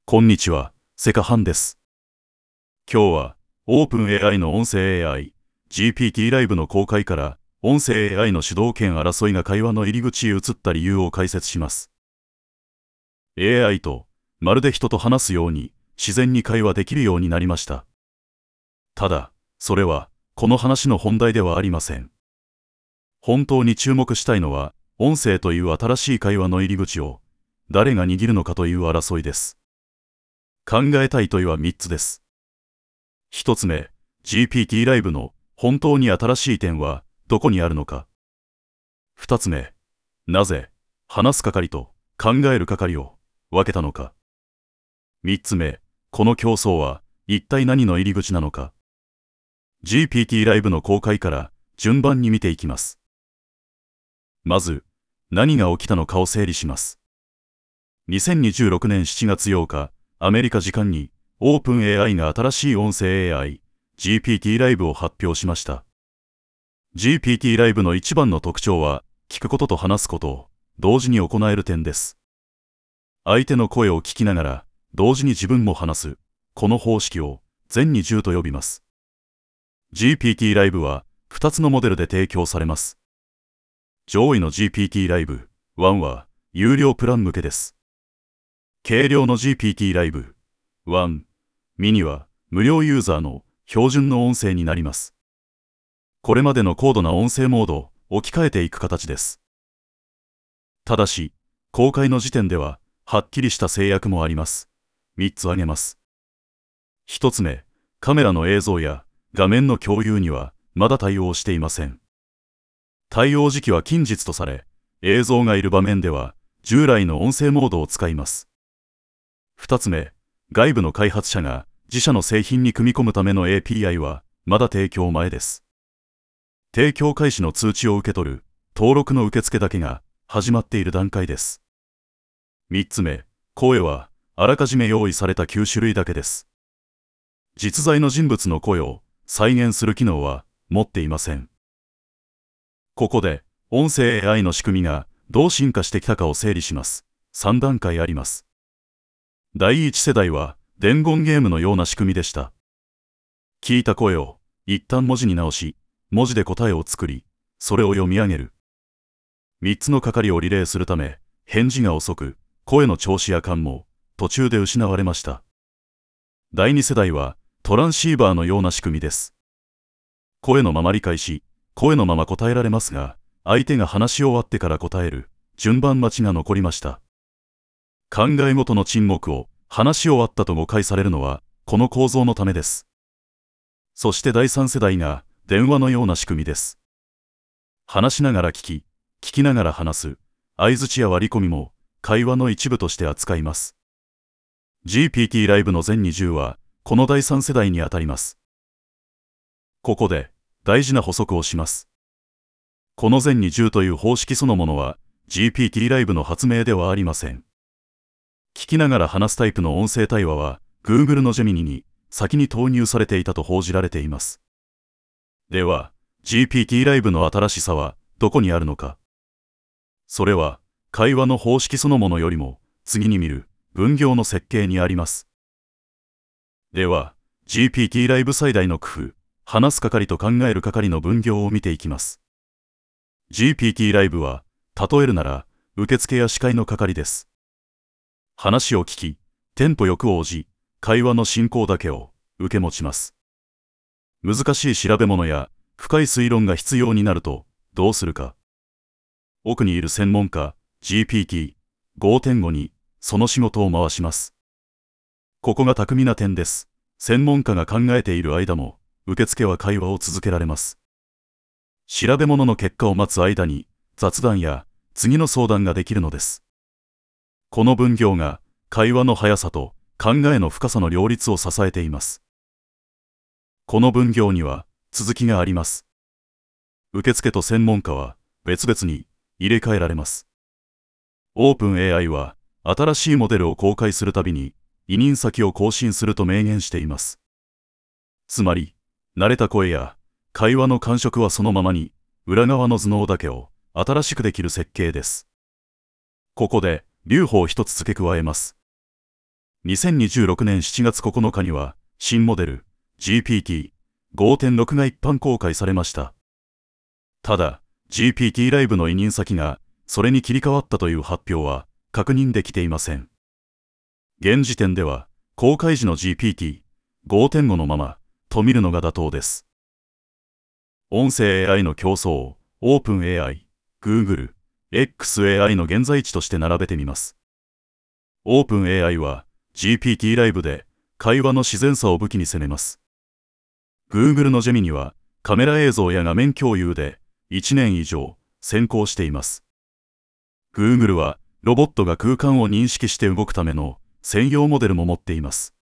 こんにちは、セカハンです。今日は、オープン AI の音声 AI、GPT ライブの公開から、音声 AI の主導権争いが会話の入り口へ移った理由を解説します。AI と、まるで人と話すように、自然に会話できるようになりました。ただ、それは、この話の本題ではありません。本当に注目したいのは、音声という新しい会話の入り口を、誰が握るのかという争いです。考えたい問いは3つです。1つ目、GPT ライブの本当に新しい点はどこにあるのか。2つ目、なぜ話す係と考える係を分けたのか。3つ目、この競争は一体何の入り口なのか。GPT ライブの公開から順番に見ていきます。まず、何が起きたのかを整理します。2026年7月8日、アメリカ時間に、オープン AI が新しい音声 AI、GPT ライブを発表しました。GPT ライブの一番の特徴は、聞くことと話すことを同時に行える点です。相手の声を聞きながら、同時に自分も話す、この方式を全20と呼びます。GPT ライブは、2つのモデルで提供されます。上位の GPT ライブ1は、有料プラン向けです。軽量の GPT ライブ1ミニは無料ユーザーの標準の音声になります。これまでの高度な音声モードを置き換えていく形です。ただし、公開の時点でははっきりした制約もあります。3つ挙げます。1つ目、カメラの映像や画面の共有にはまだ対応していません。対応時期は近日とされ、映像がいる場面では従来の音声モードを使います。2つ目、外部の開発者が自社の製品に組み込むための API はまだ提供前です。提供開始の通知を受け取る登録の受付だけが始まっている段階です。3つ目、声はあらかじめ用意された9種類だけです。実在の人物の声を再現する機能は持っていません。ここで音声 AI の仕組みがどう進化してきたかを整理します。3段階あります。第1世代は伝言ゲームのような仕組みでした。聞いた声を一旦文字に直し、文字で答えを作り、それを読み上げる。3つの係をリレーするため、返事が遅く、声の調子や感も途中で失われました。第2世代はトランシーバーのような仕組みです。声のまま理解し、声のまま答えられますが、相手が話し終わってから答える順番待ちが残りました。考えごとの沈黙を話し終わったと誤解されるのはこの構造のためです。そして第3世代が電話のような仕組みです。話しながら聞きながら話す、相槌や割り込みも会話の一部として扱います。GPT ライブの全20はこの第3世代にあたります。ここで大事な補足をします。この全20という方式そのものは GPT ライブの発明ではありません。聞きながら話すタイプの音声対話は Google のジェミニに先に投入されていたと報じられています。では、GPT ライブの新しさはどこにあるのか。それは会話の方式そのものよりも次に見る分業の設計にあります。では、GPT ライブ最大の工夫、話す係と考える係の分業を見ていきます。GPT ライブは、例えるなら受付や司会の係です。話を聞き、テンポよく応じ、会話の進行だけを受け持ちます。難しい調べ物や深い推論が必要になるとどうするか。奥にいる専門家 GPT5.5 にその仕事を回します。ここが巧みな点です。専門家が考えている間も受付は会話を続けられます。調べ物の結果を待つ間に雑談や次の相談ができるのです。この分業が会話の速さと考えの深さの両立を支えています。この分業には続きがあります。受付と専門家は別々に入れ替えられます。オープン AI は新しいモデルを公開するたびに委任先を更新すると明言しています。つまり、慣れた声や会話の感触はそのままに、裏側の頭脳だけを新しくできる設計です。ここで留保を一つ付け加えます。 2026年7月9日には、新モデル GPT-5.6 が一般公開されました。ただ、GPT ライブの委任先が、それに切り替わったという発表は、確認できていません。現時点では、公開時の GPT-5.5 のまま、と見るのが妥当です。音声 AI の競争、OpenAI、Google、XAI の現在地として並べてみます。OpenAI は GPT ライブで会話の自然さを武器に攻めます。Google のジェミニはカメラ映像や画面共有で1年以上先行しています。Google はロボットが空間を認識して動くための専用モデルも持っています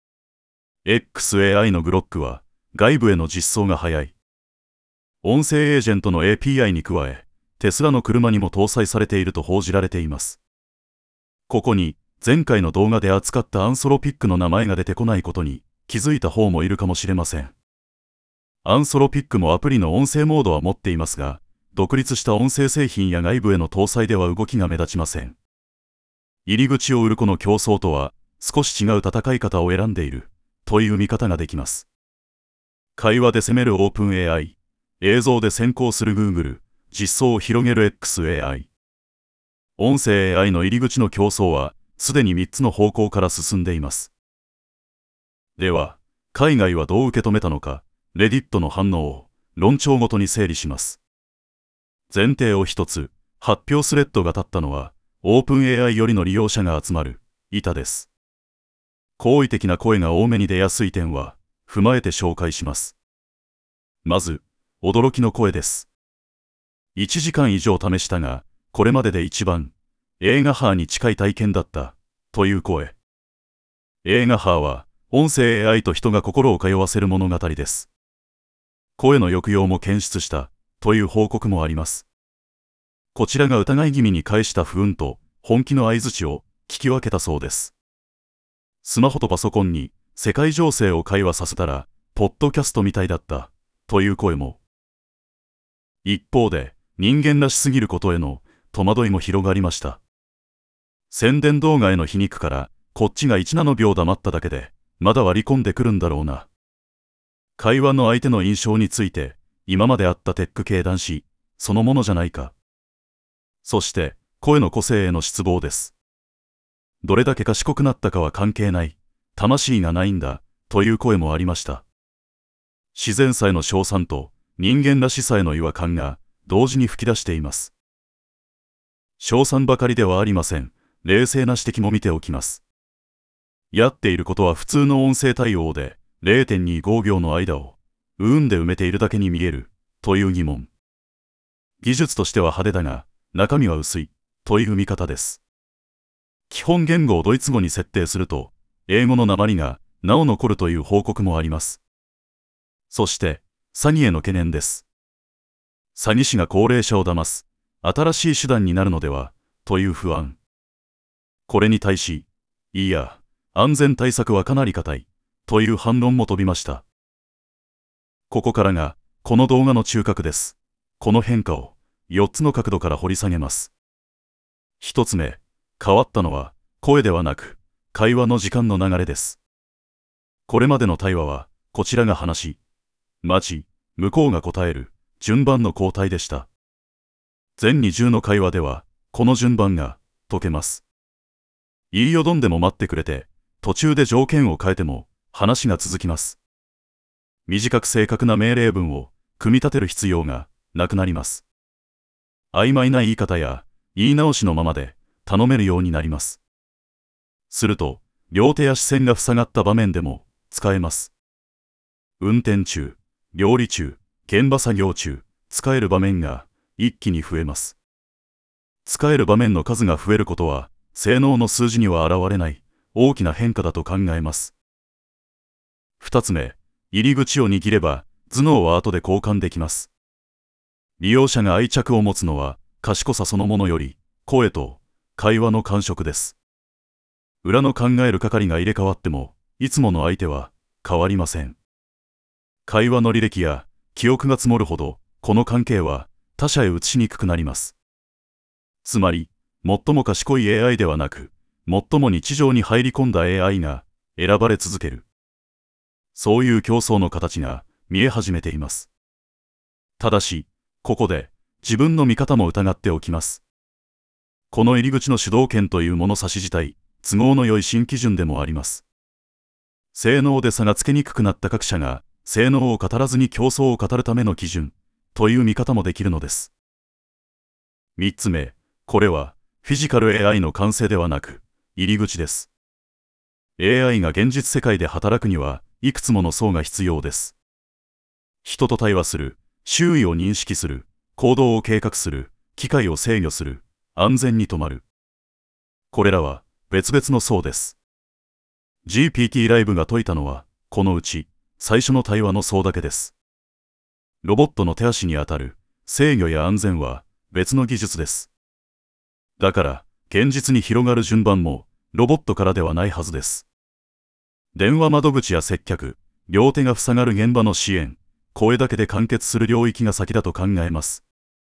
。XAI のグロックは外部への実装が早い。音声エージェントの API に加え、テスラの車にも搭載されていると報じられています。ここに前回の動画で扱ったアンソロピックの名前が出てこないことに気づいた方もいるかもしれません。アンソロピックもアプリの音声モードは持っていますが、独立した音声製品や外部への搭載では動きが目立ちません。入り口を売る子の競争とは少し違う戦い方を選んでいるという見方ができます。会話で攻める OpenAI、映像で先行する Google、実装を広げる XAI。音声 AI の入り口の競争はすでに3つの方向から進んでいます。では、海外はどう受け止めたのか、Reddit の反応を論調ごとに整理します。前提を一つ、発表スレッドが立ったのは、OpenAI よりの利用者が集まる板です。好意的な声が多めに出やすい点は、踏まえて紹介します。まず、驚きの声です。1時間以上試したが、これまでで一番、映画派に近い体験だった、という声。映画派は、音声 AI と人が心を通わせる物語です。声の抑揚も検出した、という報告もあります。こちらが疑い気味に返した不運と、本気の相槌を聞き分けたそうです。スマホとパソコンに世界情勢を会話させたら、ポッドキャストみたいだった、という声も。一方で、人間らしすぎることへの戸惑いも広がりました。宣伝動画への皮肉から、こっちが1ナノ秒黙っただけで、まだ割り込んでくるんだろうな。会話の相手の印象について、今まであったテック系男子、そのものじゃないか。そして、声の個性への失望です。どれだけ賢くなったかは関係ない、魂がないんだ、という声もありました。自然さへの称賛と、人間らしさへの違和感が、同時に吹き出しています。称賛ばかりではありません。冷静な指摘も見ておきます。やっていることは普通の音声対応で、0.25 秒の間を、で埋めているだけに見える、という疑問。技術としては派手だが、中身は薄い、という見方です。基本言語をドイツ語に設定すると、英語の訛りが、なお残るという報告もあります。そして、詐欺への懸念です。詐欺師が高齢者を騙す、新しい手段になるのでは、という不安。これに対し、いや、安全対策はかなり固い、という反論も飛びました。ここからが、この動画の中核です。この変化を、4つの角度から掘り下げます。1つ目、変わったのは、声ではなく、会話の時間の流れです。これまでの対話は、こちらが話し、待ち、向こうが答える、順番の交代でした。前二重の会話では、この順番が解けます。言いよどんでも待ってくれて、途中で条件を変えても話が続きます。短く正確な命令文を組み立てる必要がなくなります。曖昧な言い方や言い直しのままで頼めるようになります。すると、両手や視線が塞がった場面でも使えます。運転中、料理中、現場作業中、使える場面が一気に増えます。使える場面の数が増えることは、性能の数字には現れない大きな変化だと考えます。二つ目、入り口を握れば頭脳は後で交換できます。利用者が愛着を持つのは賢さそのものより声と会話の感触です。裏の考える係が入れ替わってもいつもの相手は変わりません。会話の履歴や記憶が積もるほどこの関係は他者へ移しにくくなります。つまり、最も賢い AI ではなく、 最も日常に入り込んだ AI が選ばれ続ける。そういう競争の形が見え始めています。ただし、ここで自分の見方も疑っておきます。この入り口の主導権という物差し自体、都合の良い新基準でもあります。性能で差がつけにくくなった各社が、性能を語らずに競争を語るための基準、という見方もできるのです。3つ目、これは、フィジカル AI の完成ではなく、入り口です。AI が現実世界で働くには、いくつもの層が必要です。人と対話する、周囲を認識する、行動を計画する、機械を制御する、安全に止まる。これらは別々の層です。GPT ライブが説いたのは、このうち最初の対話の層だけです。ロボットの手足にあたる制御や安全は別の技術です。だから、現実に広がる順番もロボットからではないはずです。電話窓口や接客、両手が塞がる現場の支援、声だけで完結する領域が先だと考えます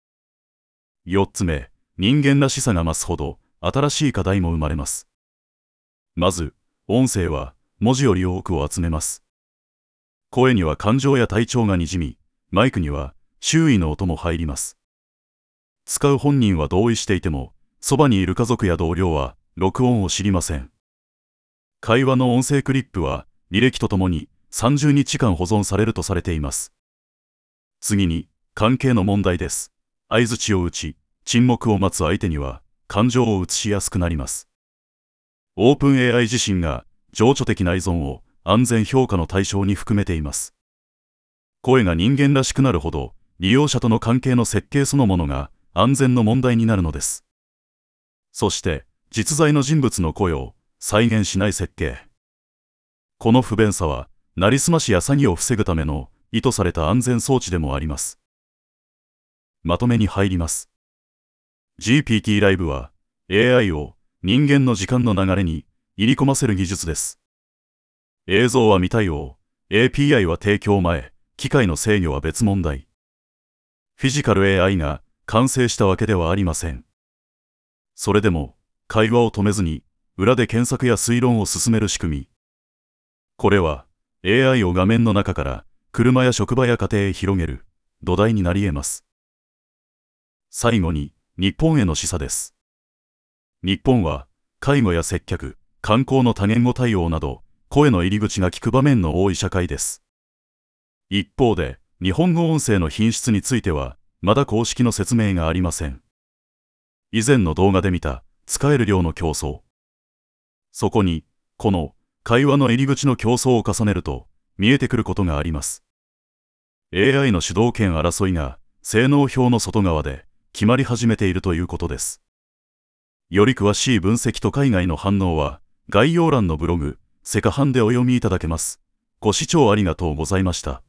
。4つ目、人間らしさが増すほど新しい課題も生まれます。まず、音声は文字より多くを集めます。声には感情や体調がにじみ、マイクには周囲の音も入ります。使う本人は同意していても、そばにいる家族や同僚は録音を知りません。会話の音声クリップは履歴とともに30日間保存されるとされています。次に、関係の問題です。相槌を打ち、沈黙を待つ相手には感情を移しやすくなります。オープン AI 自身が情緒的な依存を安全評価の対象に含めています。声が人間らしくなるほど、利用者との関係の設計そのものが安全の問題になるのです。そして、実在の人物の声を再現しない設計。この不便さは、なりすましや詐欺を防ぐための意図された安全装置でもあります。まとめに入ります。GPT ライブは AI を人間の時間の流れに入り込ませる技術です。映像は未対応、API は提供前、機械の制御は別問題。フィジカル AI が完成したわけではありません。それでも、会話を止めずに、裏で検索や推論を進める仕組み。これは、AI を画面の中から、車や職場や家庭へ広げる、土台になり得ます。最後に、日本への示唆です。日本は、介護や接客、観光の多言語対応など、声の入り口が効く場面の多い社会です。一方で、日本語音声の品質については、まだ公式の説明がありません。以前の動画で見た、使える量の競争。そこに、この、会話の入り口の競争を重ねると、見えてくることがあります。AI の主導権争いが、性能表の外側で、決まり始めているということです。より詳しい分析と海外の反応は、概要欄のブログ、セカハンでお読みいただけます。ご視聴ありがとうございました。